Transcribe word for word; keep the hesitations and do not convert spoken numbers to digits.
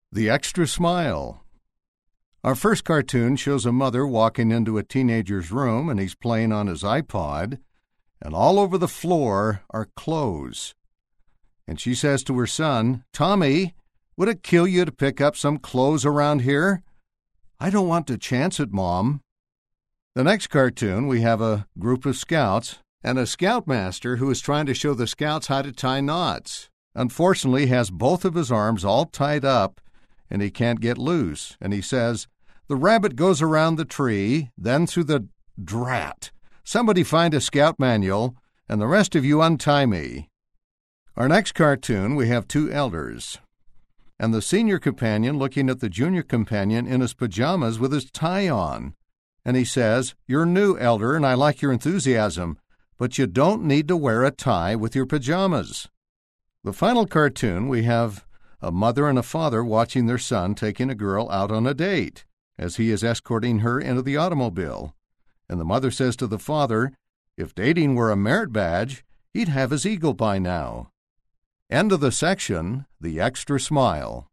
The Extra Smile. Our first cartoon shows a mother walking into a teenager's room, and he's playing on his iPod, and all over the floor are clothes. And she says to her son, "Tommy, would it kill you to pick up some clothes around here?" "I don't want to chance it, Mom." The next cartoon, we have a group of scouts and a scoutmaster who is trying to show the scouts how to tie knots. Unfortunately, he has both of his arms all tied up, and he can't get loose. And he says, "The rabbit goes around the tree, then through the drat. Somebody find a scout manual, and the rest of you untie me." Our next cartoon, we have two elders, and the senior companion looking at the junior companion in his pajamas with his tie on. And he says, "You're new, elder, and I like your enthusiasm, but you don't need to wear a tie with your pajamas." The final cartoon, we have a mother and a father watching their son taking a girl out on a date as he is escorting her into the automobile. And the mother says to the father, "If dating were a merit badge, he'd have his eagle by now." End of the section, The Extra Smile.